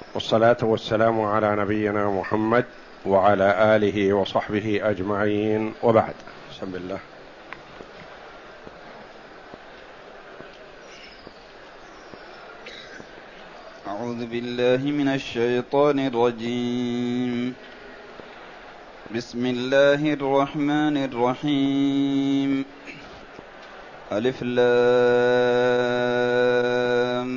والصلاة والسلام على نبينا محمد وعلى آله وصحبه أجمعين، وبعد. بسم الله. أعوذ بالله من الشيطان الرجيم. بسم الله الرحمن الرحيم. ألف لام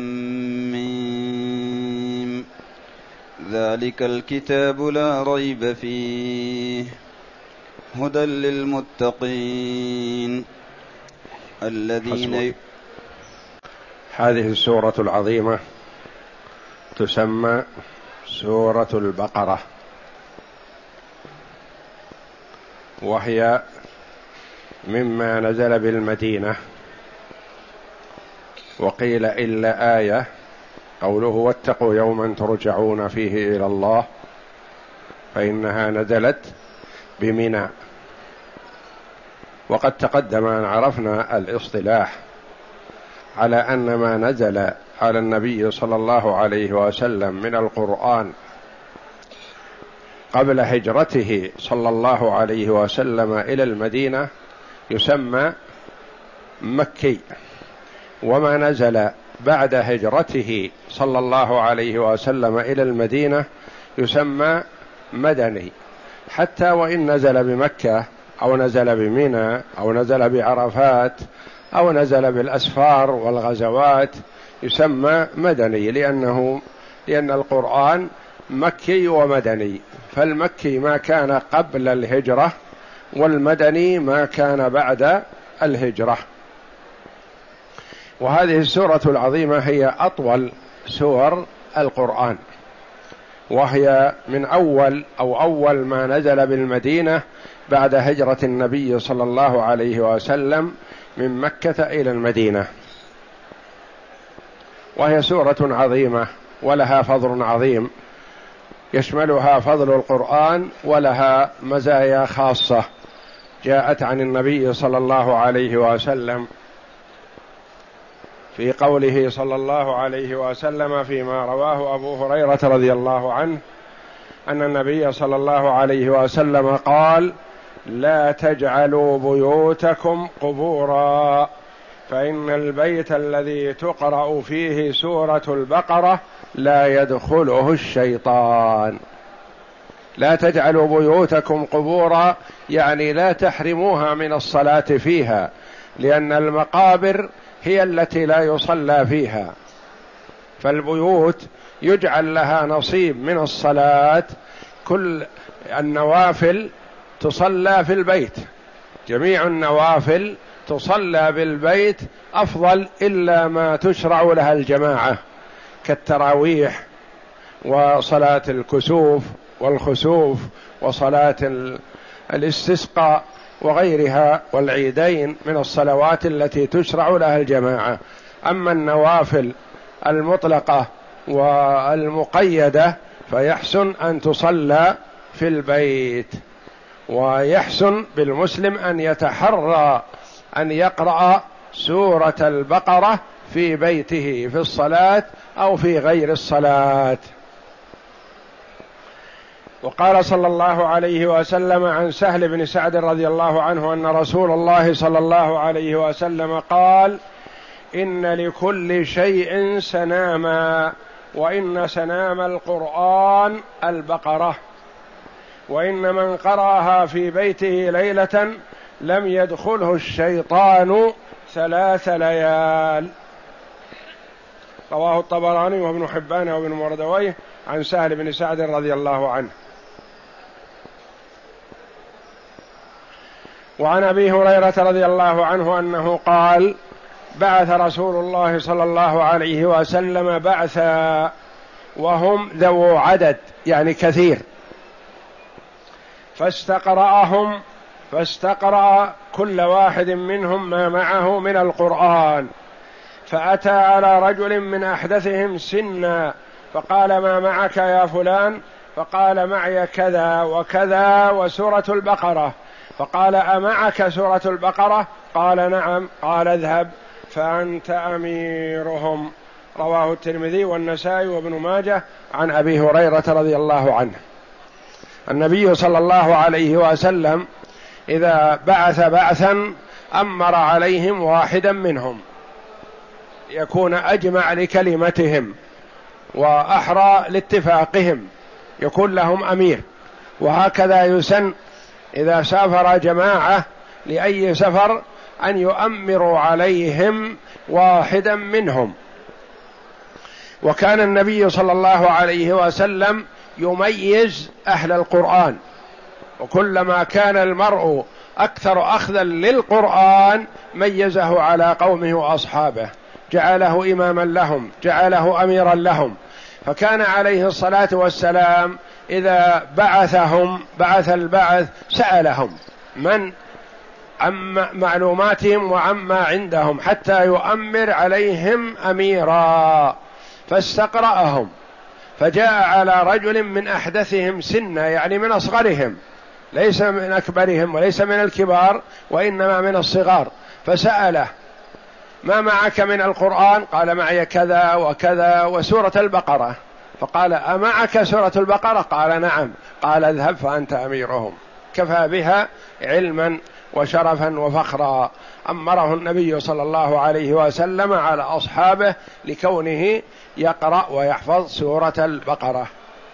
ميم. ذلك الكتاب لا ريب فيه هدى للمتقين الذين. هذه السورة العظيمة تسمى سورة البقرة، وهي مما نزل بالمدينة، وقيل إلا آية قوله واتقوا يوما ترجعون فيه إلى الله، فإنها نزلت بمنى. وقد تقدم أن عرفنا الاصطلاح على أن ما نزل على النبي صلى الله عليه وسلم من القرآن قبل هجرته صلى الله عليه وسلم إلى المدينة يسمى مكي، وما نزل بعد هجرته صلى الله عليه وسلم إلى المدينة يسمى مدني، حتى وإن نزل بمكة أو نزل بمنى أو نزل بعرفات أو نزل بالأسفار والغزوات يسمى مدني، لأن القرآن مكي ومدني، فالمكي ما كان قبل الهجرة، والمدني ما كان بعد الهجرة. وهذه السورة العظيمة هي أطول سور القرآن، وهي من أول ما نزل بالمدينة بعد هجرة النبي صلى الله عليه وسلم من مكة إلى المدينة، وهي سورة عظيمة ولها فضل عظيم يشملها فضل القرآن، ولها مزايا خاصة جاءت عن النبي صلى الله عليه وسلم في قوله صلى الله عليه وسلم فيما رواه أبو هريرة رضي الله عنه أن النبي صلى الله عليه وسلم قال: لا تجعلوا بيوتكم قبورا، فإن البيت الذي تقرأ فيه سورة البقرة لا يدخله الشيطان. لا تجعلوا بيوتكم قبورا يعني لا تحرموها من الصلاة فيها، لأن المقابر هي التي لا يصلى فيها، فالبيوت يجعل لها نصيب من الصلاة، كل النوافل تصلى في البيت، جميع النوافل تصلى بالبيت أفضل، إلا ما تشرع لها الجماعة كالتراويح وصلاة الكسوف والخسوف وصلاة الاستسقاء وغيرها والعيدين من الصلوات التي تشرع لها الجماعة. أما النوافل المطلقة والمقيدة فيحسن أن تصلى في البيت، ويحسن بالمسلم أن يتحرى أن يقرأ سورة البقرة في بيته في الصلاة أو في غير الصلاة. وقال صلى الله عليه وسلم عن سهل بن سعد رضي الله عنه أن رسول الله صلى الله عليه وسلم قال: إن لكل شيء سناما، وإن سنام القرآن البقرة، وإن من قرأها في بيته ليلة لم يدخله الشيطان 3 ليال. رواه الطبراني وابن حبان وابن مردويه عن سهل بن سعد رضي الله عنه. وعن أبي هريرة رضي الله عنه أنه قال: بعث رسول الله صلى الله عليه وسلم بعثا وهم ذو عدد يعني كثير، فاستقرأ كل واحد منهم ما معه من القرآن، فأتى على رجل من أحدثهم سنا فقال: ما معك يا فلان؟ فقال: معي كذا وكذا وسورة البقرة. فقال: أمعك سورة البقرة؟ قال: نعم. قال: اذهب فأنت أميرهم. رواه الترمذي والنسائي وابن ماجه عن أبي هريرة رضي الله عنه. النبي صلى الله عليه وسلم إذا بعث بعثا أمر عليهم واحدا منهم يكون أجمع لكلمتهم وأحرى لاتفاقهم، يكون لهم أمير. وهكذا يسن إذا سافر جماعة لأي سفر أن يؤمروا عليهم واحدا منهم. وكان النبي صلى الله عليه وسلم يميز أهل القرآن، وكلما كان المرء أكثر أخذا للقرآن ميزه على قومه وأصحابه، جعله إماما لهم، جعله أميرا لهم. فكان عليه الصلاة والسلام إذا بعث البعث سألهم عن معلوماتهم وعما عندهم حتى يؤمر عليهم أميرا، فاستقرأهم، فجاء على رجل من أحدثهم سنا، يعني من أصغرهم، ليس من أكبرهم وليس من الكبار وإنما من الصغار، فسأله: ما معك من القرآن؟ قال: معي كذا وكذا وسورة البقرة. فقال: أمعك سورة البقرة؟ قال: نعم. قال: اذهب فأنت أميرهم. كفى بها علما وشرفا وفخرا. أمره النبي صلى الله عليه وسلم على أصحابه لكونه يقرأ ويحفظ سورة البقرة.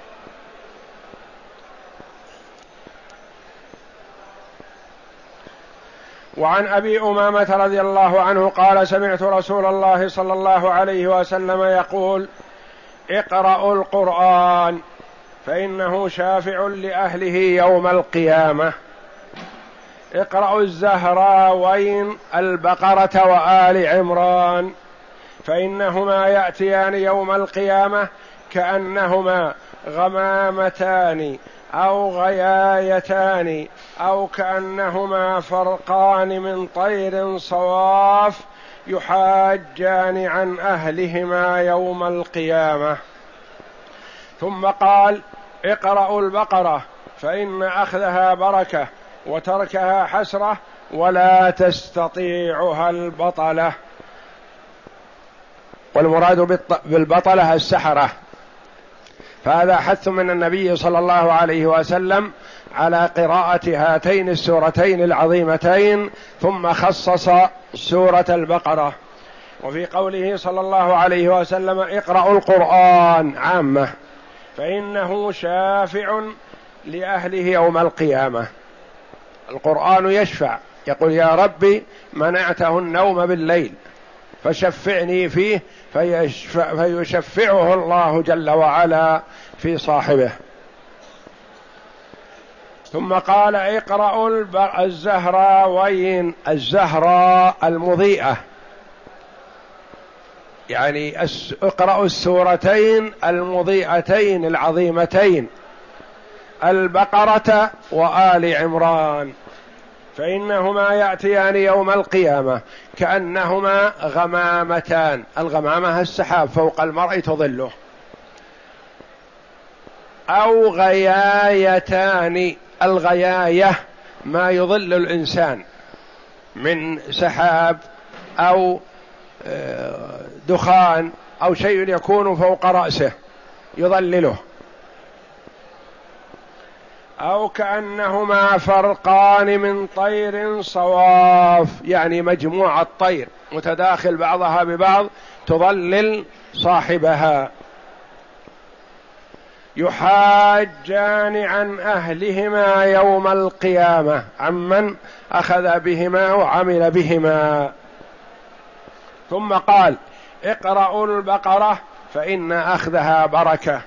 وعن أبي أمامة رضي الله عنه قال: سمعت رسول الله صلى الله عليه وسلم يقول: اقرأوا القرآن فإنه شافع لأهله يوم القيامة. اقرأوا الزهراوين البقرة وآل عمران فإنهما يأتيان يوم القيامة كأنهما غمامتان أو غيايتان أو كأنهما فرقان من طير صواف يحاجان عن أهلهما يوم القيامة. ثم قال: اقرأوا البقرة فإن أخذها بركة وتركها حسرة ولا تستطيعها البطلة. والمراد بالبطلة السحرة. فهذا حث من النبي صلى الله عليه وسلم على قراءة هاتين السورتين العظيمتين، ثم خصص سورة البقرة. وفي قوله صلى الله عليه وسلم: اقرأوا القرآن عامة فإنه شافع لأهله يوم القيامة. القرآن يشفع، يقول: يا ربي منعته النوم بالليل فشفعني فيه، فيشفعه الله جل وعلا في صاحبه. ثم قال: اقرأوا الزهراوين، الزهراء المضيئة، يعني اقرأوا السورتين المضيئتين العظيمتين، البقرة وآل عمران، فإنهما يأتيان يوم القيامة كأنهما غمامتان. الغمامة السحاب فوق المرء تظله. أو غيايتان، الغياية ما يظل الإنسان من سحاب أو دخان أو شيء يكون فوق رأسه يظلله. أو كأنهما فرقان من طير صواف، يعني مجموعة طير متداخل بعضها ببعض تظلل صاحبها. يحاجان عن أهلهما يوم القيامة، عمن أخذ بهما وعمل بهما. ثم قال: اقرأوا البقرة فإن أخذها بركة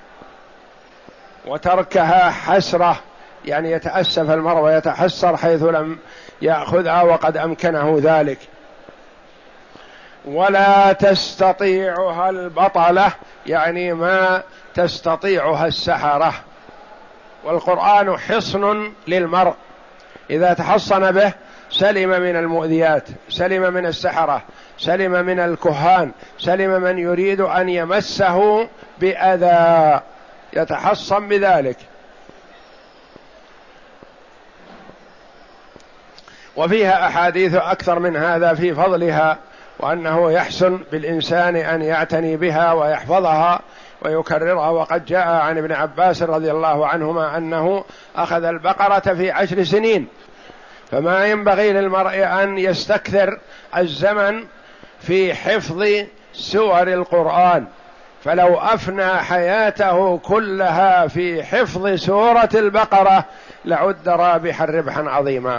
وتركها حسرة، يعني يتأسف المرء ويتحسر حيث لم يأخذها وقد أمكنه ذلك. ولا تستطيعها البطلة، يعني ما تستطيعها السحرة. والقرآن حصن للمرء، إذا تحصن به سلم من المؤذيات، سلم من السحرة، سلم من الكهان، سلم من يريد أن يمسه بأذى، يتحصن بذلك. وفيها أحاديث أكثر من هذا في فضلها وأنه يحسن بالإنسان أن يعتني بها ويحفظها ويكررها. وقد جاء عن ابن عباس رضي الله عنهما أنه أخذ البقرة في 10 سنين، فما ينبغي للمرء أن يستكثر الزمن في حفظ سور القرآن، فلو أفنى حياته كلها في حفظ سورة البقرة لعد رابحا ربحا عظيما،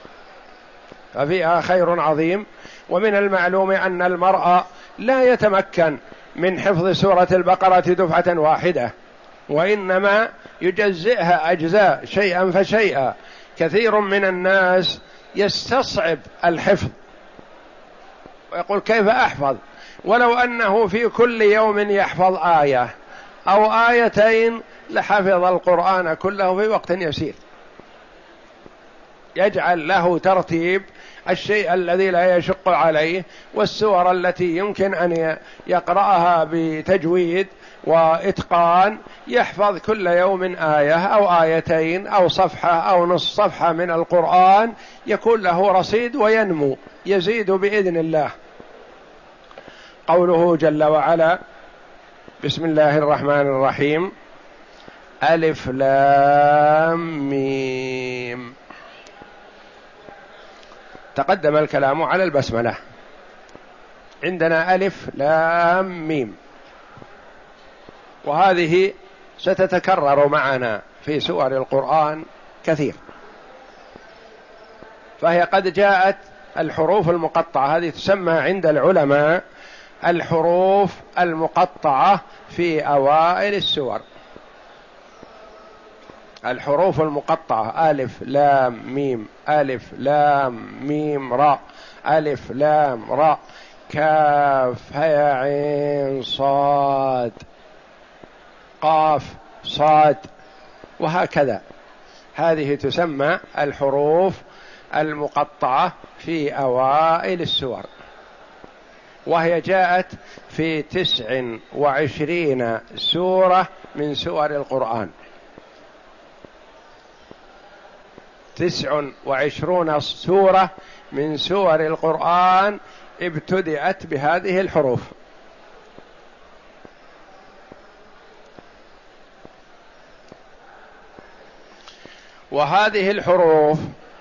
ففيها خير عظيم. ومن المعلوم أن المرء لا يتمكن من حفظ سورة البقرة دفعة واحدة، وإنما يجزئها أجزاء شيئا فشيئا. كثير من الناس يستصعب الحفظ ويقول كيف أحفظ، ولو أنه في كل يوم يحفظ آية أو آيتين لحفظ القرآن كله في وقت يسير. يجعل له ترتيب الشيء الذي لا يشق عليه، والسور التي يمكن أن يقرأها بتجويد وإتقان، يحفظ كل يوم آية أو آيتين أو صفحة أو نصف صفحة من القرآن، يكون له رصيد وينمو يزيد بإذن الله. قوله جل وعلا: بسم الله الرحمن الرحيم، ألف لام ميم. تقدم الكلام على البسملة، عندنا ألف لام ميم، وهذه ستتكرر معنا في سور القرآن كثير، فهي قد جاءت الحروف المقطعة، هذه تسمى عند العلماء الحروف المقطعة في أوائل السور. الحروف المقطعة: ألف لام ميم، ألف لام ميم راء، ألف لام راء، كاف هاء عين صاد، قاف صاد، وهكذا. هذه تسمى الحروف المقطعة في أوائل السور، وهي جاءت في 29 سورة من سور القرآن. 29 سورة من سور القرآن ابتدأت بهذه الحروف. وهذه الحروف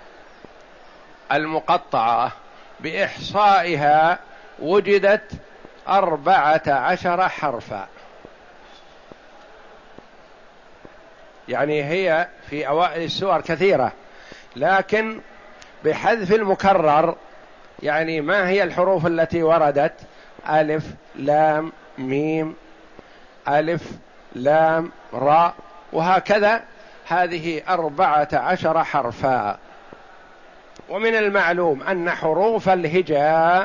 المقطعة بإحصائها وجدت 14 حرفا، يعني هي في أوائل السور كثيرة، لكن بحذف المكرر. يعني ما هي الحروف التي وردت؟ ألف لام ميم، ألف لام راء، وهكذا. هذه 14 حرفا. ومن المعلوم أن حروف الهجاء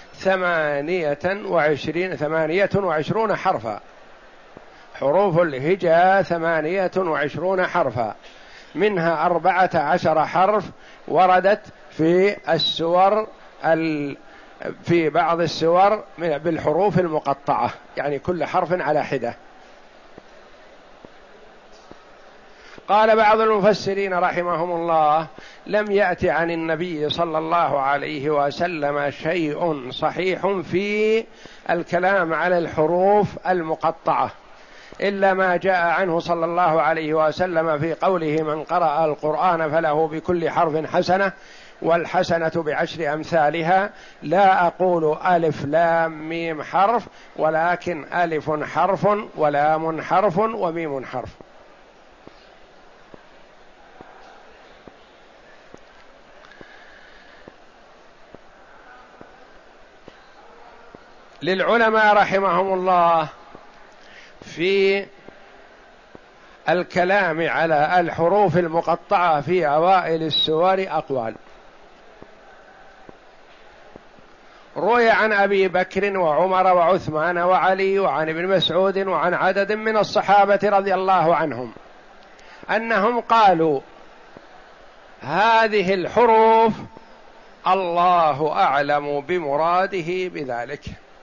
28 حرفا. حروف الهجاء 28 حرفا، منها 14 حرف وردت في السور في بعض السور بالحروف المقطعة، يعني كل حرف على حدة. قال بعض المفسرين رحمهم الله: لم يأت عن النبي صلى الله عليه وسلم شيء صحيح في الكلام على الحروف المقطعة إلا ما جاء عنه صلى الله عليه وسلم في قوله: من قرأ القرآن فله بكل حرف حسنة، والحسنة ب10 أمثالها. لا أقول ألف لام ميم حرف، ولكن ألف حرف ولام حرف وميم حرف. للعلماء رحمهم الله في الكلام على الحروف المقطعة في أوائل السور أقوال. روي عن أبي بكر وعمر وعثمان وعلي وعن ابن مسعود وعن عدد من الصحابة رضي الله عنهم أنهم قالوا: هذه الحروف الله أعلم بمراده بذلك.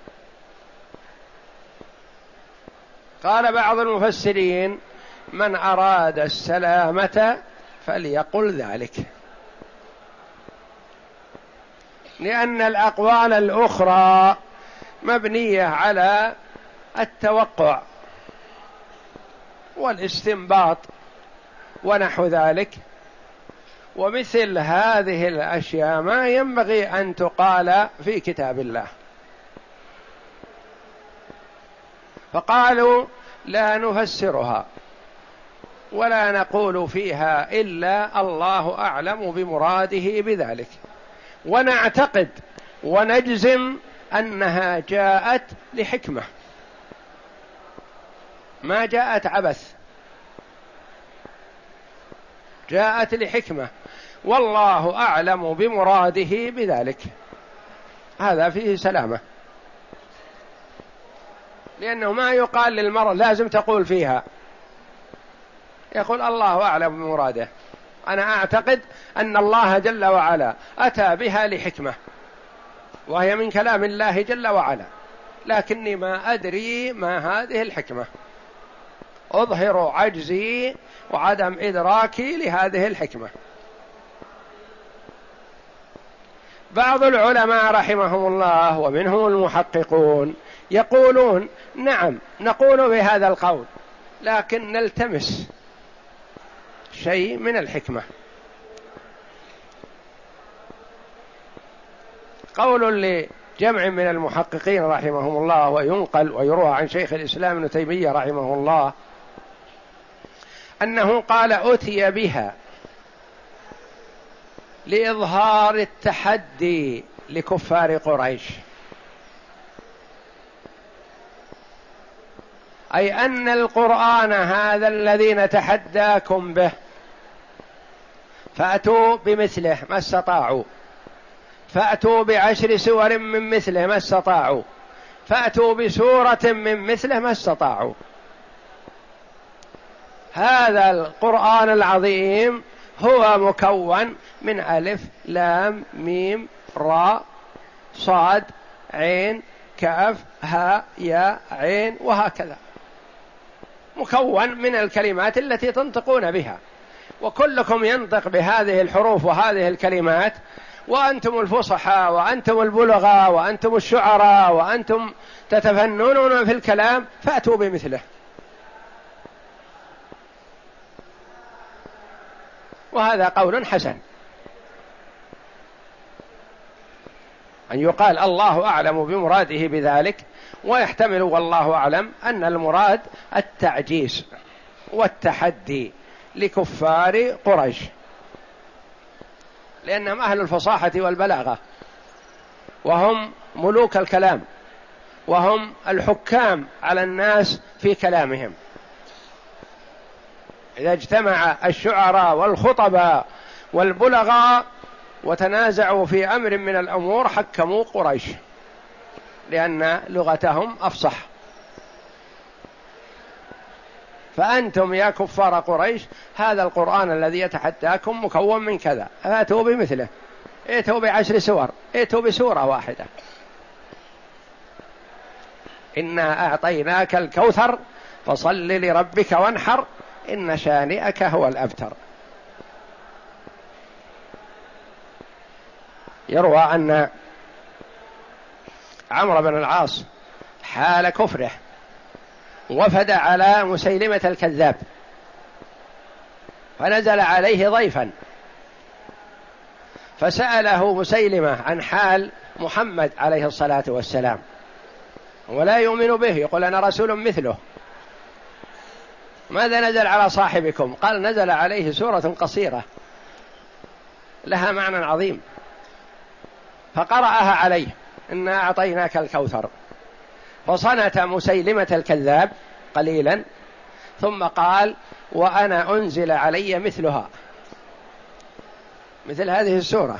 قال بعض المفسرين: من أراد السلامة فليقل ذلك. لأن الأقوال الأخرى مبنية على التوقع والاستنباط ونحو ذلك، ومثل هذه الأشياء ما ينبغي أن تقال في كتاب الله. فقالوا لا نفسرها ولا نقول فيها إلا الله أعلم بمراده بذلك، ونعتقد ونجزم أنها جاءت لحكمة، ما جاءت عبث، جاءت لحكمة، والله أعلم بمراده بذلك. هذا فيه سلامة، لأنه ما يقال للمرء لازم تقول فيها، يقول الله أعلم بمراده، أنا أعتقد أن الله جل وعلا أتى بها لحكمة وهي من كلام الله جل وعلا، لكني ما أدري ما هذه الحكمة، أظهر عجزي وعدم إدراكي لهذه الحكمة. بعض العلماء رحمهم الله ومنهم المحققون يقولون نعم نقول بهذا القول، لكن نلتمس شيء من الحكمة. قول لجمع من المحققين رحمهم الله، وينقل ويروى عن شيخ الإسلام ابن تيمية رحمه الله أنه قال أتي بها لإظهار التحدي لكفار قريش، أي أن القرآن هذا الذي نتحداكم به فأتوا بمثله ما استطاعوا، فأتوا ب10 سور من مثله ما استطاعوا، فأتوا بسورة من مثله ما استطاعوا. هذا القرآن العظيم هو مكون من ألف لام ميم راء صاد عين كاف هاء ياء عين، وهكذا مكون من الكلمات التي تنطقون بها، وكلكم ينطق بهذه الحروف وهذه الكلمات، وأنتم الفصحاء وأنتم البلغاء وأنتم الشعراء وأنتم تتفننون في الكلام، فأتوا بمثله. وهذا قول حسن، أن يقال الله أعلم بمراده بذلك، ويحتمل والله أعلم أن المراد التعجيز والتحدي لكفار قريش، لأنهم أهل الفصاحة والبلاغة، وهم ملوك الكلام، وهم الحكام على الناس في كلامهم. إذا اجتمع الشعراء والخطباء والبلغاء وتنازعوا في أمر من الأمور حكموا قريش، لأن لغتهم أفصح. فأنتم يا كفار قريش هذا القرآن الذي يتحداكم مكون من كذا، فأتوا بمثله، ائتوا ب10 سور، ائتوا بسورة واحدة. إنا أعطيناك الكوثر فصل لربك وانحر إن شانئك هو الأبتر. يروى أن عمرو بن العاص حال كفره وفد على مسيلمة الكذاب، فنزل عليه ضيفا، فسأله مسيلمة عن حال محمد عليه الصلاة والسلام، ولا يؤمن به، يقول أنا رسول مثله. ماذا نزل على صاحبكم؟ قال نزل عليه سورة قصيرة لها معنى عظيم، فقرأها عليه إنا أعطيناك الكوثر، فصنت مسيلمة الكذاب قليلا ثم قال وأنا أنزل علي مثلها، مثل هذه السورة،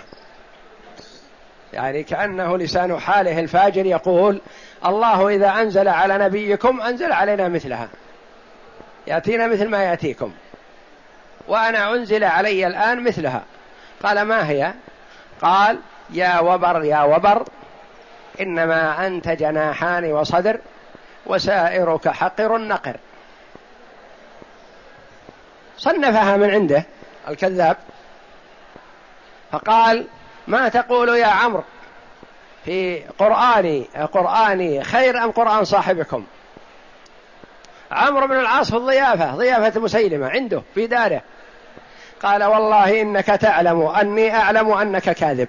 يعني كأنه لسان حاله الفاجر يقول الله إذا أنزل على نبيكم أنزل علينا مثلها، يأتينا مثل ما يأتيكم، وأنا أنزل علي الآن مثلها. قال ما هي؟ قال يا وبر يا وبر إنما أنت جناحان وصدر وسائرك حقر نقر. صنفها من عنده الكذاب، فقال ما تقول يا عمرو في قرآني خير أم قرآن صاحبكم؟ عمرو بن العاص في ضيافة مسيلمة عنده في داره، قال والله إنك تعلم أني أعلم أنك كاذب.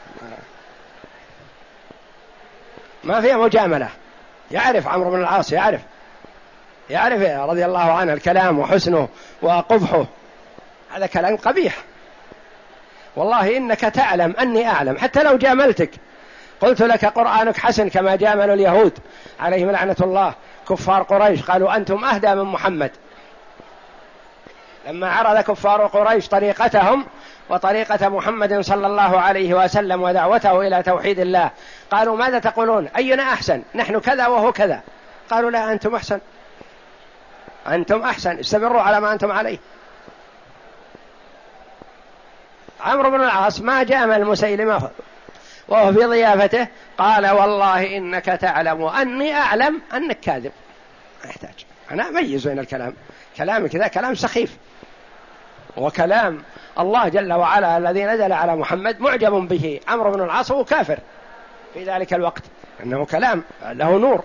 ما فيها مجاملة، يعرف عمرو بن العاص، يعرف رضي الله عنه الكلام وحسنه وقبحه، هذا كلام قبيح. والله إنك تعلم أني أعلم، حتى لو جاملتك قلت لك قرآنك حسن كما جاملوا اليهود عليهم لعنة الله كفار قريش، قالوا أنتم أهدى من محمد. لما عرض كفار قريش طريقتهم وطريقة محمد صلى الله عليه وسلم ودعوته إلى توحيد الله، قالوا ماذا تقولون؟ أينا أحسن؟ نحن كذا وهو كذا. قالوا لا، أنتم أحسن، استمروا على ما أنتم عليه. عمرو بن العاص ما جامل مسيلمة وهو في ضيافته، قال والله إنك تعلم أني أعلم أنك كاذب. ما يحتاج، أنا أميز بين الكلام، كلام كذا كلام سخيف، وكلام الله جل وعلا الذي نزل على محمد معجب به. عمرو بن العاص هو كافر في ذلك الوقت، أنه كلام له نور.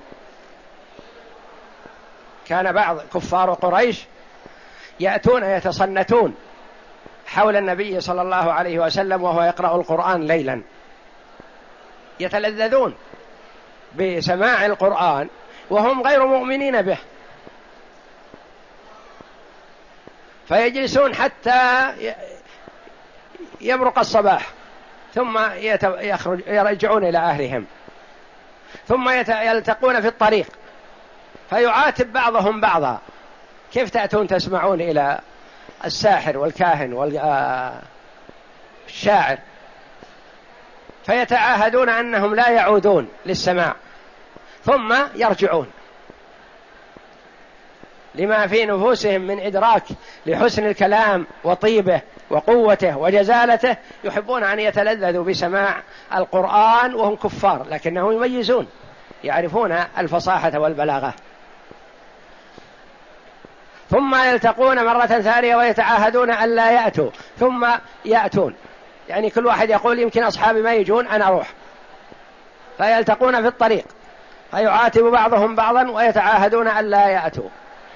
كان بعض كفار قريش يأتون يتصنتون حول النبي صلى الله عليه وسلم وهو يقرأ القرآن ليلا، يتلذذون بسماع القرآن وهم غير مؤمنين به، فيجلسون حتى يبرق الصباح ثم يرجعون إلى أهلهم، ثم يلتقون في الطريق فيعاتب بعضهم بعضا: كيف تأتون تسمعون إلى الساحر والكاهن والشاعر؟ فيتعاهدون أنهم لا يعودون للسماع، ثم يرجعون لما في نفوسهم من إدراك لحسن الكلام وطيبه وقوته وجزالته، يحبون أن يتلذذوا بسماع القرآن وهم كفار، لكنهم يميزون، يعرفون الفصاحة والبلاغة. ثم يلتقون مرة ثانية ويتعاهدون أن لا يأتوا، ثم يأتون، يعني كل واحد يقول يمكن أصحابي ما يجون أنا أروح، فيلتقون في الطريق فيعاتب بعضهم بعضا ويتعاهدون أن لا يأتوا،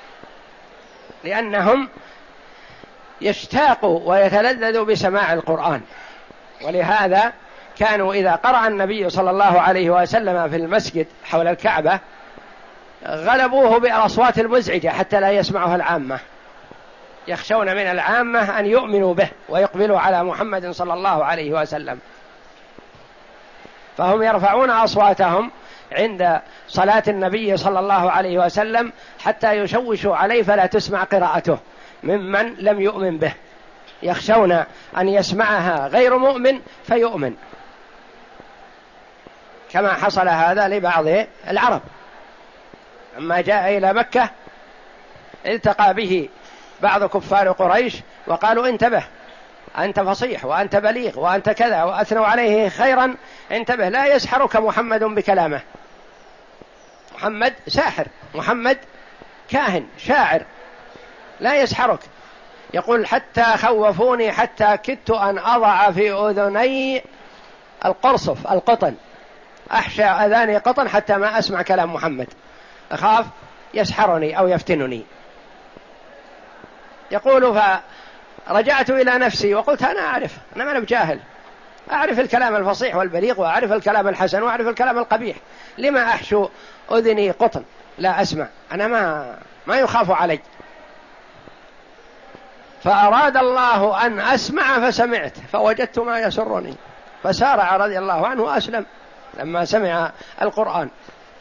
لأنهم يشتاقوا ويتلذذوا بسماع القرآن. ولهذا كانوا إذا قرأ النبي صلى الله عليه وسلم في المسجد حول الكعبة غلبوه بالأصوات المزعجة حتى لا يسمعها العامة، يخشون من العامة أن يؤمنوا به ويقبلوا على محمد صلى الله عليه وسلم، فهم يرفعون أصواتهم عند صلاة النبي صلى الله عليه وسلم حتى يشوشوا عليه فلا تسمع قراءته ممن لم يؤمن به، يخشون أن يسمعها غير مؤمن فيؤمن، كما حصل هذا لبعض العرب لما جاء إلى مكة التقى به بعض كفار قريش وقالوا: انتبه، أنت فصيح وأنت بليغ وأنت كذا، وأثنوا عليه خيرا، انتبه لا يسحرك محمد بكلامه، محمد ساحر، محمد كاهن شاعر، لا يسحرك. يقول: حتى خوفوني حتى كدت أن أضع في أذني القرصف القطن، أحشى أذاني قطن حتى ما أسمع كلام محمد، أخاف يسحرني أو يفتنني. يقول: فرجعت إلى نفسي وقلت: أنا أعرف، أنا ما أنا بجاهل، أعرف الكلام الفصيح والبليغ وأعرف الكلام الحسن وأعرف الكلام القبيح، لما أحشو أذني قطن لا أسمع؟ أنا ما يخاف علي. فأراد الله أن أسمع فسمعت فوجدت ما يسرني، فسارع رضي الله عنه وأسلم لما سمع القرآن.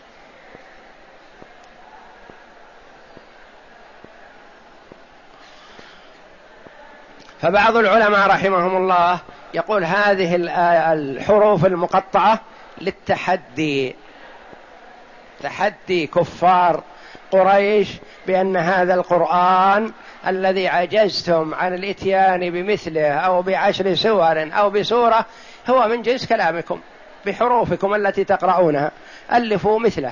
فبعض العلماء رحمهم الله يقول هذه الحروف المقطعة للتحدي، تحدي كفار قريش بأن هذا القرآن الذي عجزتم عن الاتيان بمثله أو ب10 سور أو بسورة هو من جنس كلامكم بحروفكم التي تقرؤونها، ألفوا مثله.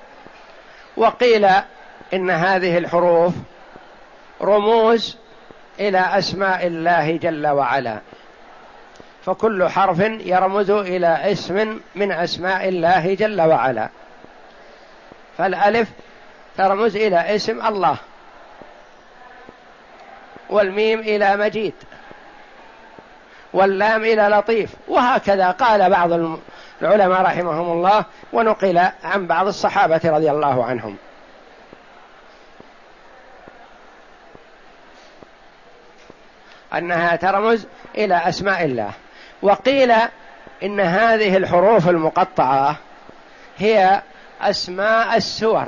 وقيل إن هذه الحروف رموز إلى أسماء الله جل وعلا، فكل حرف يرمز إلى اسم من أسماء الله جل وعلا. فالألف ترمز إلى اسم الله، والميم إلى مجيد، واللام إلى لطيف، وهكذا قال بعض العلماء رحمهم الله، ونقل عن بعض الصحابة رضي الله عنهم. أنها ترمز إلى أسماء الله. وقيل إن هذه الحروف المقطعة هي أسماء السور،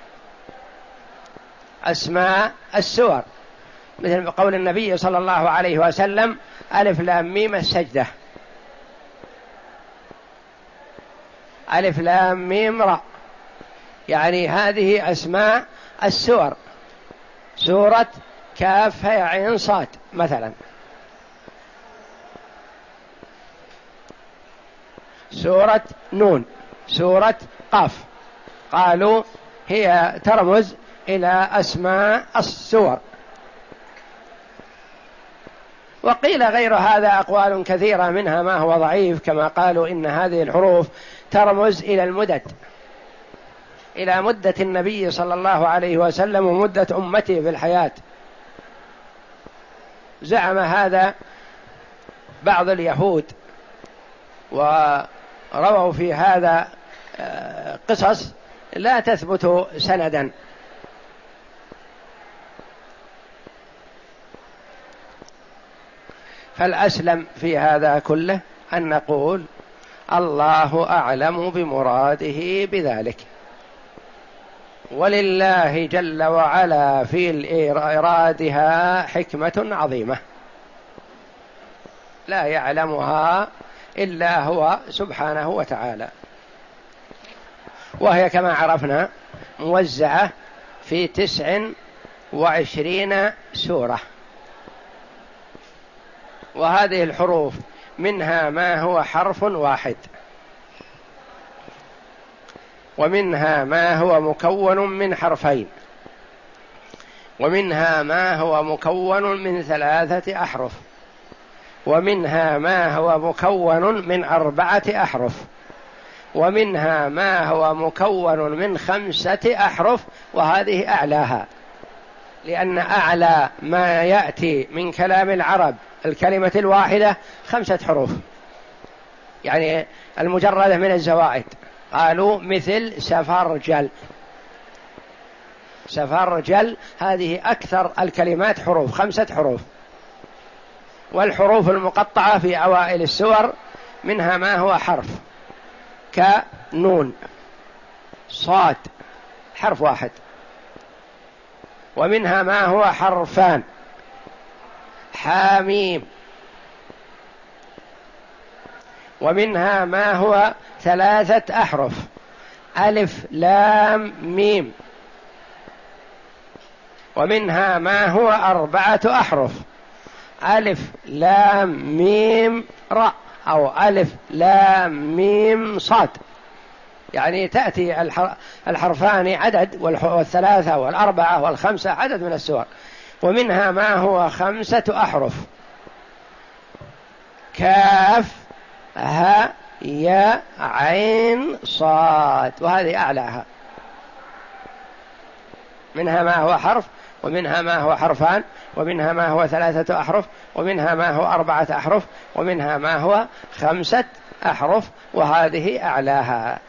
أسماء السور، مثل قول النبي صلى الله عليه وسلم: ألف لام ميم السجدة، ألف لام ميم را، يعني هذه أسماء السور. سورة كاف هاء عين صاد مثلا، سورة نون، سورة قاف، قالوا هي ترمز إلى أسماء السور. وقيل غير هذا أقوال كثيرة، منها ما هو ضعيف، كما قالوا إن هذه الحروف ترمز إلى المدد، إلى مدة النبي صلى الله عليه وسلم ومدة أمته في الحياة. زعم هذا بعض اليهود، ورووا في هذا قصص لا تثبت سندا. فالأسلم في هذا كله أن نقول الله أعلم بمراده بذلك، ولله جل وعلا في إرادها حكمة عظيمة لا يعلمها إلا هو سبحانه وتعالى. وهي كما عرفنا موزعة في 29 سورة، وهذه الحروف منها ما هو حرف واحد، ومنها ما هو مكون من حرفين، ومنها ما هو مكون من 3 أحرف، ومنها ما هو مكون من 4 أحرف، ومنها ما هو مكون من 5 أحرف، وهذه أعلاها، لأن أعلى ما يأتي من كلام العرب الكلمة الواحدة 5 حروف، يعني المجردة من الزوائد. قالوا مثل سفرجل، سفرجل هذه أكثر الكلمات حروف، 5 حروف. والحروف المقطعة في أوائل السور منها ما هو حرف، كنون، صاد حرف واحد، ومنها ما هو حرفان، حاميم، ومنها ما هو 3 أحرف، ألف لام ميم، ومنها ما هو 4 أحرف، ألف لام ميم راء، أو ألف لام ميم صاد، يعني تأتي الحرفان عدد، والثلاثة والأربعة والخمسة عدد من السور. ومنها ما هو 5 أحرف، كاف هاء يا عين صاد، وهذه أعلاها. منها ما هو حرف، ومنها ما هو حرفان، ومنها ما هو 3 أحرف، ومنها ما هو 4 أحرف، ومنها ما هو 5 أحرف، وهذه أعلاها.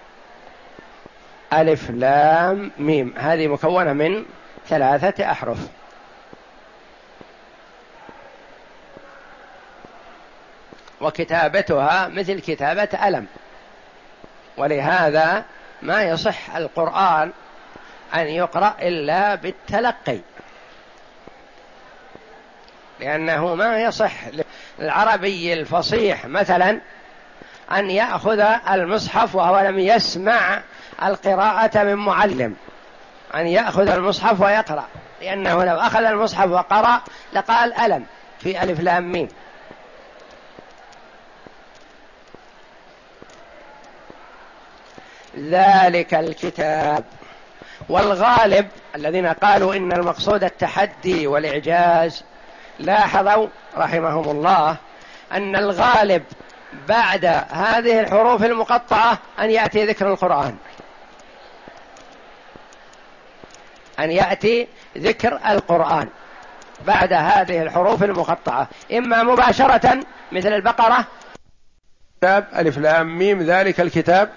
ألف لام ميم هذه مكونة من 3 أحرف. وكتابتها مثل كتابة ألم، ولهذا ما يصح القرآن أن يقرأ إلا بالتلقي، لأنه ما يصح للعربي الفصيح مثلا أن يأخذ المصحف وهو لم يسمع القراءة من معلم، أن يأخذ المصحف ويقرأ، لأنه لو أخذ المصحف وقرأ لقال ألم في ألف لام ميم. ذلك الكتاب. والغالب الذين قالوا إن المقصود التحدي والإعجاز لاحظوا رحمهم الله أن الغالب بعد هذه الحروف المقطعة أن يأتي ذكر القرآن، أن يأتي ذكر القرآن بعد هذه الحروف المقطعة، إما مباشرة مثل البقرة كتاب ألف لام ميم ذلك الكتاب،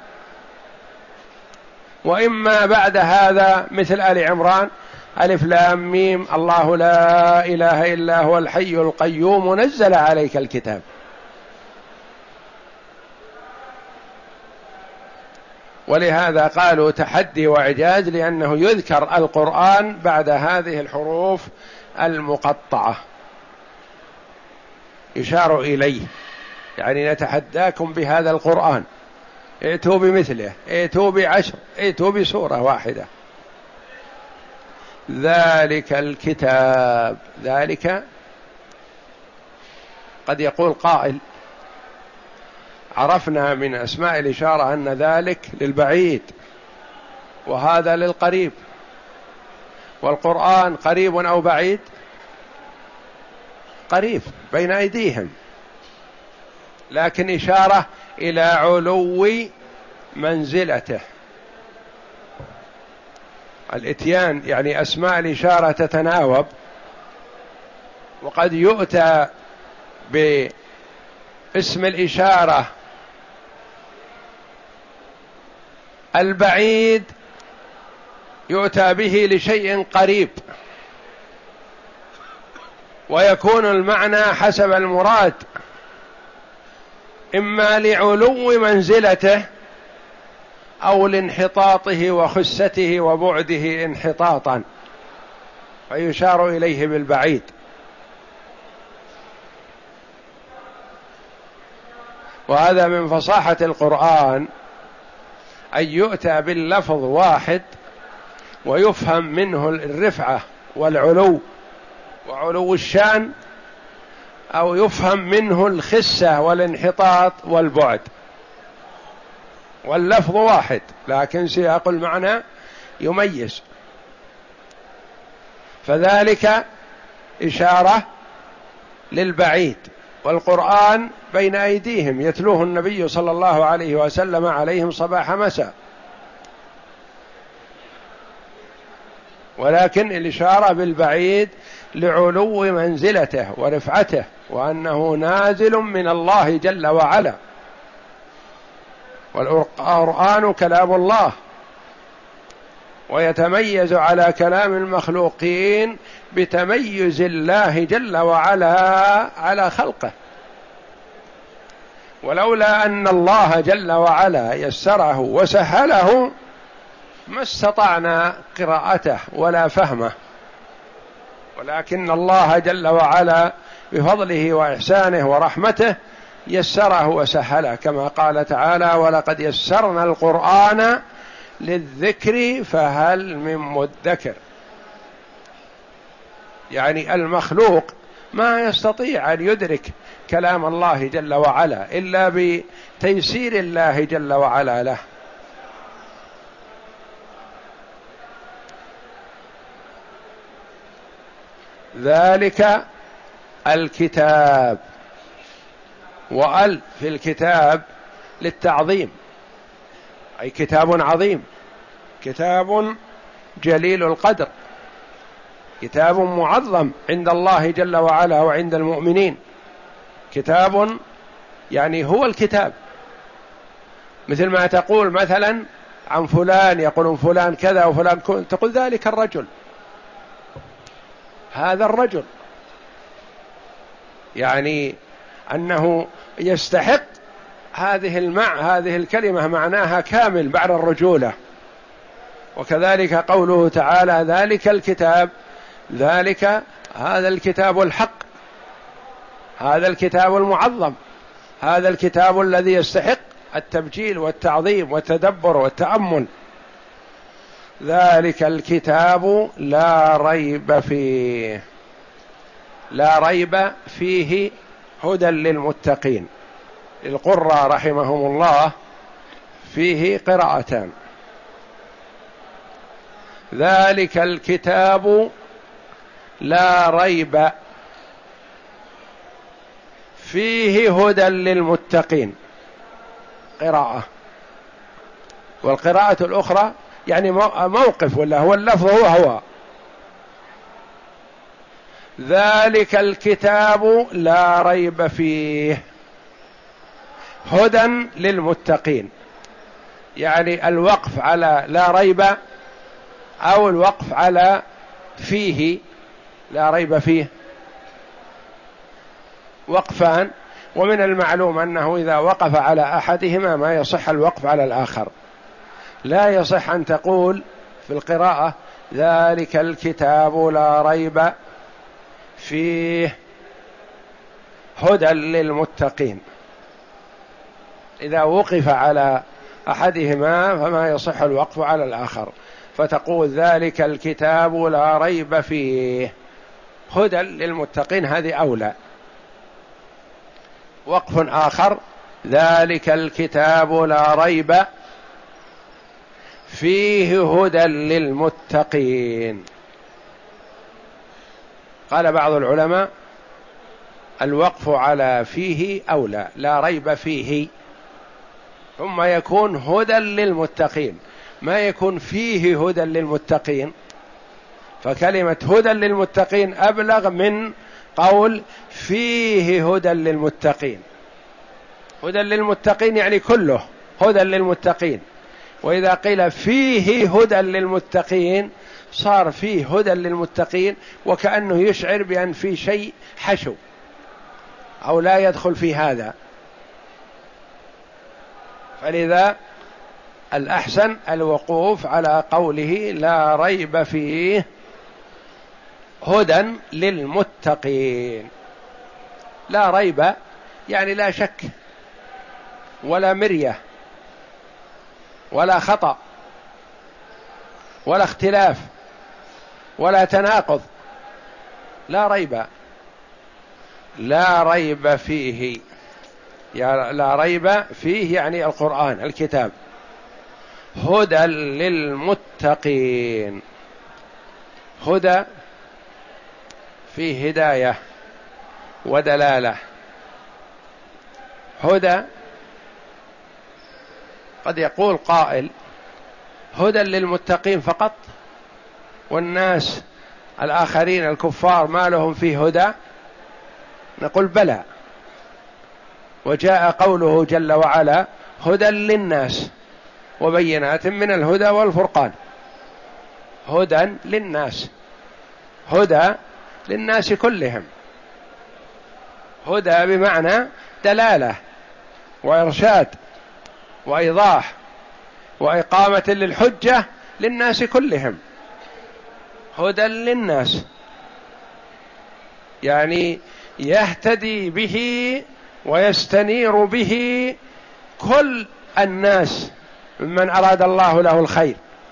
وإما بعد هذا مثل آل عمران ألف لام ميم الله لا إله إلا هو الحي القيوم نزل عليك الكتاب. ولهذا قالوا تحدي وإعجاز، لأنه يذكر القرآن بعد هذه الحروف المقطعة، يشار إليه، يعني نتحداكم بهذا القرآن، ائتوا بمثله، ائتوا بعشر، ائتوا بسورة واحدة. ذلك الكتاب، ذلك قد يقول قائل عرفنا من أسماء الإشارة أن ذلك للبعيد وهذا للقريب، والقرآن قريب أو بعيد؟ قريب بين أيديهم، لكن إشارة إلى علو منزلته. الإتيان يعني أسماء الإشارة تتناوب، وقد يؤتى باسم الإشارة البعيد يؤتى به لشيء قريب، ويكون المعنى حسب المراد، إما لعلو منزلته أو لانحطاطه وخسته وبعده انحطاطا، فيشار إليه بالبعيد. وهذا من فصاحة القرآن أن يؤتى باللفظ واحد ويفهم منه الرفعة والعلو وعلو الشان، أو يفهم منه الخسة والانحطاط والبعد، واللفظ واحد لكن سياق المعنى يميز. فذلك إشارة للبعيد، والقرآن بين أيديهم يتلوه النبي صلى الله عليه وسلم عليهم صباح مساء، ولكن الإشارة بالبعيد لعلو منزلته ورفعته، وأنه نازل من الله جل وعلا، والقرآن كلام الله، ويتميز على كلام المخلوقين بتميز الله جل وعلا على خلقه. ولولا أن الله جل وعلا يسره وسهله ما استطعنا قراءته ولا فهمه، ولكن الله جل وعلا بفضله وإحسانه ورحمته يسره وسهله، كما قال تعالى ولقد يسرنا القرآن للذكر فهل من مدكر. يعني المخلوق ما يستطيع أن يدرك كلام الله جل وعلا إلا بتيسير الله جل وعلا له. ذلك الكتاب، وأل في الكتاب للتعظيم، أي كتاب عظيم، كتاب جليل القدر، كتاب معظم عند الله جل وعلا وعند المؤمنين، كتاب يعني هو الكتاب. مثل ما تقول مثلا عن فلان، يقولون فلان كذا وفلان تقول ذلك الرجل، هذا الرجل، يعني أنه يستحق هذه الكلمة معناها كامل بعد الرجولة. وكذلك قوله تعالى ذلك الكتاب، ذلك هذا الكتاب الحق، هذا الكتاب المعظم، هذا الكتاب الذي يستحق التبجيل والتعظيم والتدبر والتأمل. ذلك الكتاب لا ريب فيه، لا ريب فيه هدى للمتقين. القراء رحمهم الله فيه قراءتان، ذلك الكتاب لا ريب فيه هدى للمتقين قراءة، والقراءة الأخرى يعني موقف، ولا هو اللفظ هو ذلك الكتاب لا ريب فيه هدى للمتقين، يعني الوقف على لا ريب أو الوقف على فيه لا ريب فيه وقفان، ومن المعلوم أنه إذا وقف على أحدهما ما يصح الوقف على الآخر. لا يصح أن تقول في القراءة ذلك الكتاب لا ريب فيه هدى للمتقين، إذا وقف على أحدهما فما يصح الوقف على الآخر، فتقول ذلك الكتاب لا ريب فيه هدى للمتقين، هذه أولى. وقف آخر ذلك الكتاب لا ريب فيه هدى للمتقين. قال بعض العلماء الوقف على فيه أولى، لا ريب فيه ثم يكون هدى للمتقين، ما يكون فيه هدى للمتقين، فكلمة هدى للمتقين أبلغ من قول فيه هدى للمتقين. هدى للمتقين يعني كله هدى للمتقين، وإذا قيل فيه هدى للمتقين صار فيه هدى للمتقين وكأنه يشعر بأن في شيء حشو أو لا يدخل في هذا، فلذا الأحسن الوقوف على قوله لا ريب فيه هدى للمتقين. لا ريب يعني لا شك ولا مرية ولا خطأ ولا اختلاف ولا تناقض، لا ريب، لا ريب فيه، لا ريب فيه يعني القرآن الكتاب، هدى للمتقين. هدى فيه هداية ودلالة. هدى قد يقول قائل هدى للمتقين فقط والناس الآخرين الكفار ما لهم فيه هدى؟ نقول بلى، وجاء قوله جل وعلا هدى للناس وبينات من الهدى والفرقان، هدى للناس، هدى للناس كلهم، هدى بمعنى دلالة وإرشاد وإيضاح وإقامة للحجة للناس كلهم، هدى للناس يعني يهتدي به ويستنير به كل الناس ممن أراد الله له الخير،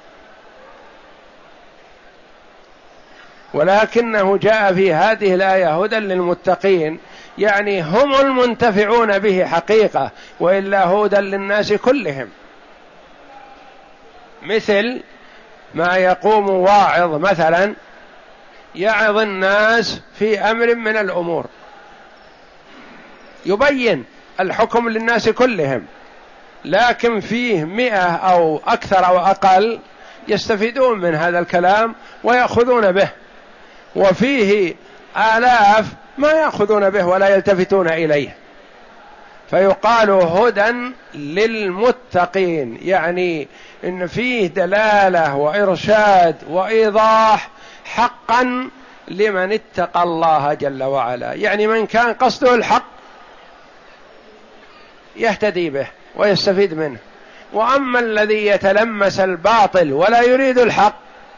ولكنه جاء في هذه الآية هدى للمتقين يعني هم المنتفعون به حقيقة، وإلا هدى للناس كلهم. مثل ما يقوم واعظ مثلا يعظ الناس في أمر من الأمور، يبين الحكم للناس كلهم، لكن فيه 100 أو أكثر أو أقل يستفيدون من هذا الكلام ويأخذون به، وفيه آلاف ما يأخذون به ولا يلتفتون إليه، فيقال هدى للمتقين، يعني إن فيه دلالة وإرشاد وإيضاح حقا لمن اتقى الله جل وعلا، يعني من كان قصده الحق يهتدي به ويستفيد منه، وأما الذي يتلمس الباطل ولا يريد الحق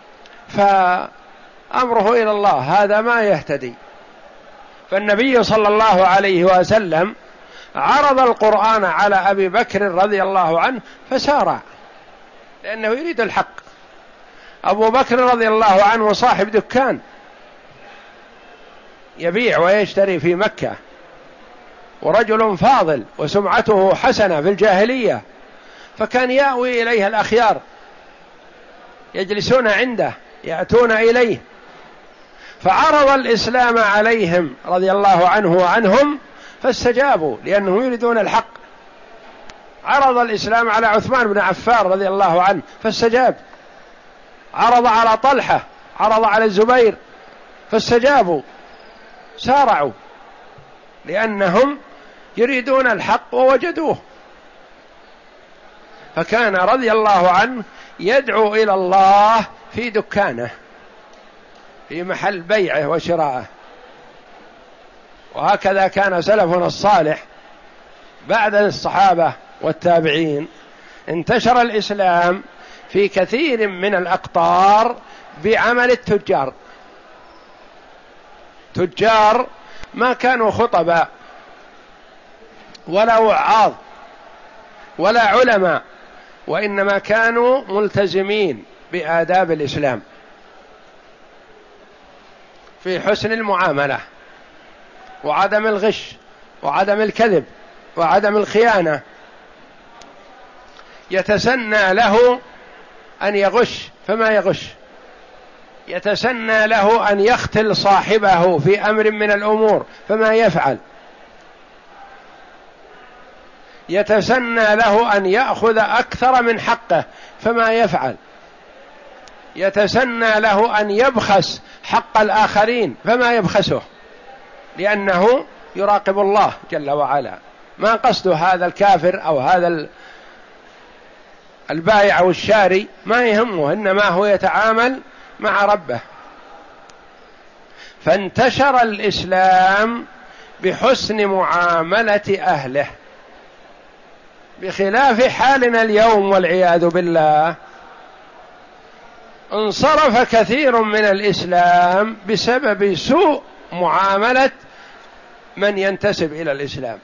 فأمره إلى الله، هذا ما يهتدي. فالنبي صلى الله عليه وسلم عرض القرآن على أبي بكر رضي الله عنه فسارع لأنه يريد الحق. أبو بكر رضي الله عنه صاحب دكان يبيع ويشتري في مكة، ورجل فاضل وسمعته حسنة في الجاهلية، فكان يأوي إليه الأخيار يجلسون عنده يأتون إليه، فعرض الإسلام عليهم رضي الله عنه وعنهم فاستجابوا لأنهم يريدون الحق. عرض الإسلام على عثمان بن عفان رضي الله عنه فاستجاب، عرض على طلحة، عرض على الزبير فاستجابوا، سارعوا لأنهم يريدون الحق ووجدوه. فكان رضي الله عنه يدعو إلى الله في دكانه، في محل بيعه وشراءه. وهكذا كان سلفنا الصالح بعد الصحابة والتابعين. انتشر الإسلام في كثير من الأقطار بعمل التجار. تجار ما كانوا خطباء ولا وعاظ ولا علماء، وإنما كانوا ملتزمين بآداب الإسلام في حسن المعاملة وعدم الغش وعدم الكذب وعدم الخيانة. يتسنى له أن يغش فما يغش، يتسنى له أن يختل صاحبه في أمر من الأمور فما يفعل، يتسنى له أن يأخذ أكثر من حقه فما يفعل، يتسنى له أن يبخس حق الآخرين فما يبخسه، لأنه يراقب الله جل وعلا. ما قصد هذا الكافر أو هذا البائع أو الشاري، ما يهمه، إنما هو يتعامل مع ربه. فانتشر الإسلام بحسن معاملة أهله، بخلاف حالنا اليوم والعياذ بالله. انصرف كثير من الإسلام بسبب سوء معاملة من ينتسب إلى الإسلام.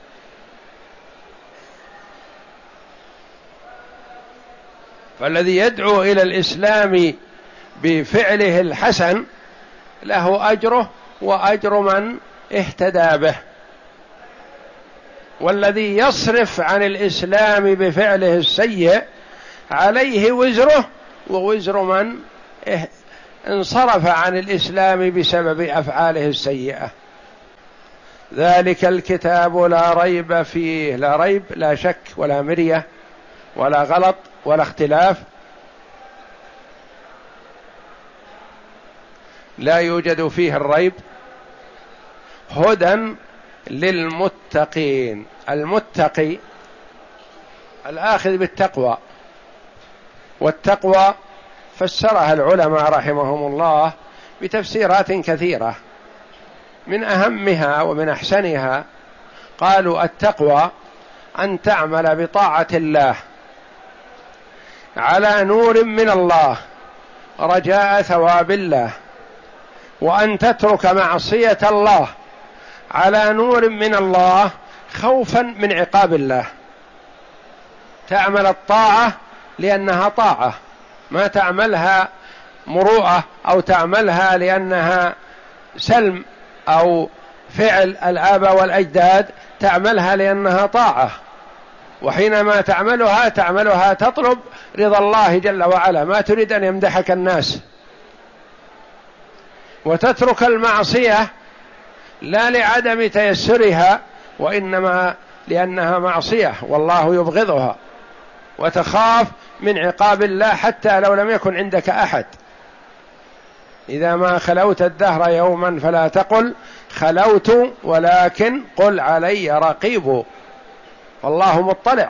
فالذي يدعو إلى الإسلام بفعله الحسن له أجره وأجر من اهتدى به، والذي يصرف عن الإسلام بفعله السيء عليه وزره ووزر من انصرف عن الإسلام بسبب أفعاله السيئة. ذلك الكتاب لا ريب فيه، لا ريب، لا شك ولا مرية ولا غلط ولا اختلاف، لا يوجد فيه الريب. هدى للمتقين. المتقي الآخذ بالتقوى، والتقوى فسرها العلماء رحمهم الله بتفسيرات كثيرة، من أهمها ومن أحسنها قالوا التقوى أن تعمل بطاعة الله على نور من الله رجاء ثواب الله، وأن تترك معصية الله على نور من الله خوفا من عقاب الله. تعمل الطاعة لأنها طاعة، ما تعملها مروءة أو تعملها لأنها سلم أو فعل الآباء والأجداد، تعملها لأنها طاعة. وحينما تعملها تطلب رضا الله جل وعلا، ما تريد أن يمدحك الناس. وتترك المعصية لا لعدم تيسرها، وإنما لأنها معصية والله يبغضها، وتخاف من عقاب الله حتى لو لم يكن عندك أحد. إذا ما خلوت الدهر يوما فلا تقل خلوت، ولكن قل علي رقيب، والله مطلع.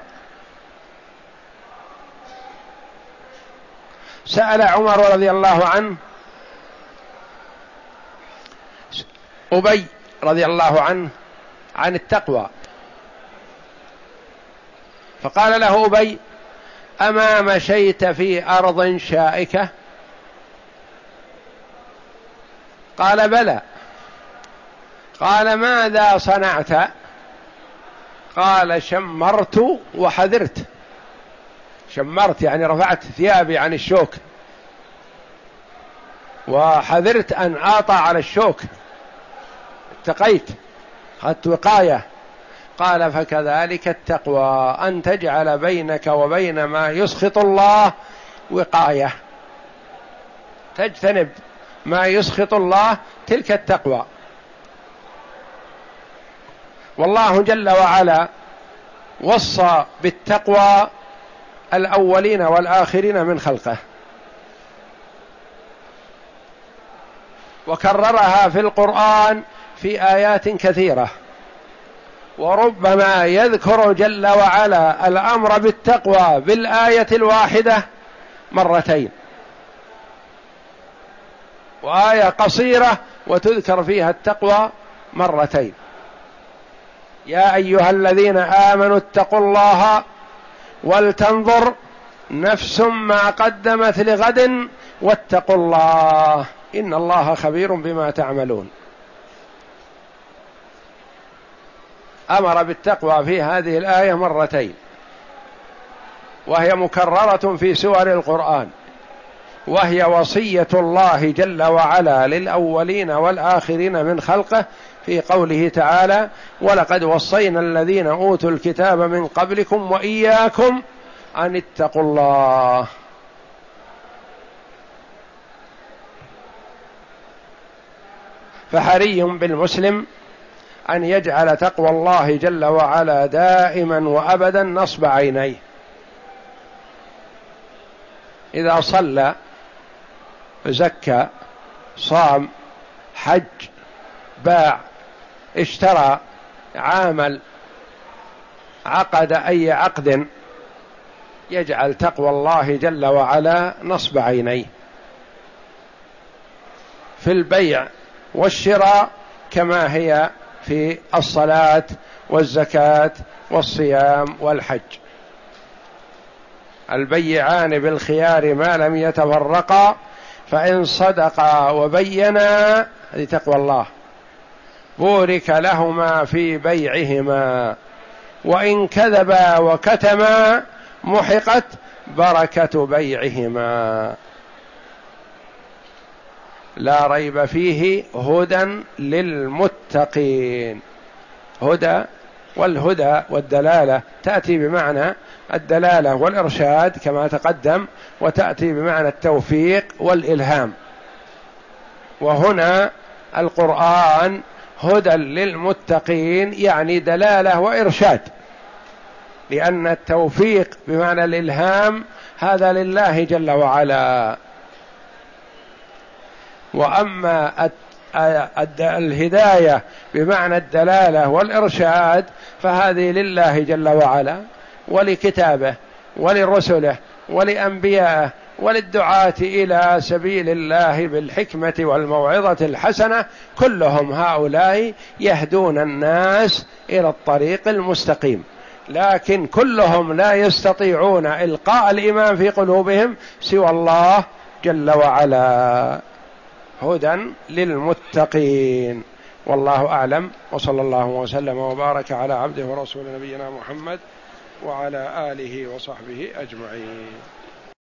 سأل عمر رضي الله عنه أبي رضي الله عنه عن التقوى، فقال له أبي: أما مشيت في أرض شائكة؟ قال: بلى. قال: ماذا صنعت؟ قال: شمرت وحذرت. شمرت يعني رفعت ثيابي عن الشوك، وحذرت أن أعطى على الشوك، اتقيت، أخذت وقاية. قال: فكذلك التقوى، أن تجعل بينك وبين ما يسخط الله وقاية، تجتنب ما يسخط الله، تلك التقوى. والله جل وعلا وصى بالتقوى الأولين والآخرين من خلقه، وكررها في القرآن في آيات كثيرة، وربما يذكر جل وعلا الأمر بالتقوى بالآية الواحدة مرتين، وآية قصيرة وتذكر فيها التقوى مرتين. يا أيها الذين آمنوا اتقوا الله ولتنظر نفس ما قدمت لغد واتقوا الله إن الله خبير بما تعملون. أمر بالتقوى في هذه الآية مرتين، وهي مكررة في سور القرآن، وهي وصية الله جل وعلا للأولين والآخرين من خلقه في قوله تعالى: ولقد وصينا الذين أوتوا الكتاب من قبلكم وإياكم أن اتقوا الله. فحري بالمسلم أن يجعل تقوى الله جل وعلا دائما وأبدا نصب عينيه. إذا صلى، زكى، صام، حج، باع، اشترى، عامل، عقد أي عقد، يجعل تقوى الله جل وعلا نصب عينيه في البيع والشراء، كما هي في الصلاة والزكاة والصيام والحج. البيعان بالخيار ما لم يتفرقا فإن صدقا وبينا، هذه تقوى الله، بورك لهما في بيعهما، وإن كذبا وكتما محقت بركة بيعهما. لا ريب فيه هدى للمتقين. هدى، والهدى والدلالة تأتي بمعنى الدلالة والإرشاد كما تقدم، وتأتي بمعنى التوفيق والإلهام. وهنا القرآن هدى للمتقين يعني دلالة وإرشاد، لأن التوفيق بمعنى الإلهام هذا لله جل وعلا، وأما الهداية بمعنى الدلالة والإرشاد فهذه لله جل وعلا ولكتابه ولرسله ولأنبيائه وللدعاة إلى سبيل الله بالحكمة والموعظة الحسنة. كلهم هؤلاء يهدون الناس إلى الطريق المستقيم، لكن كلهم لا يستطيعون إلقاء الإيمان في قلوبهم سوى الله جل وعلا. هدى للمتقين. والله أعلم، وصلى الله وسلم وبارك على عبده ورسول نبينا محمد وعلى آله وصحبه أجمعين.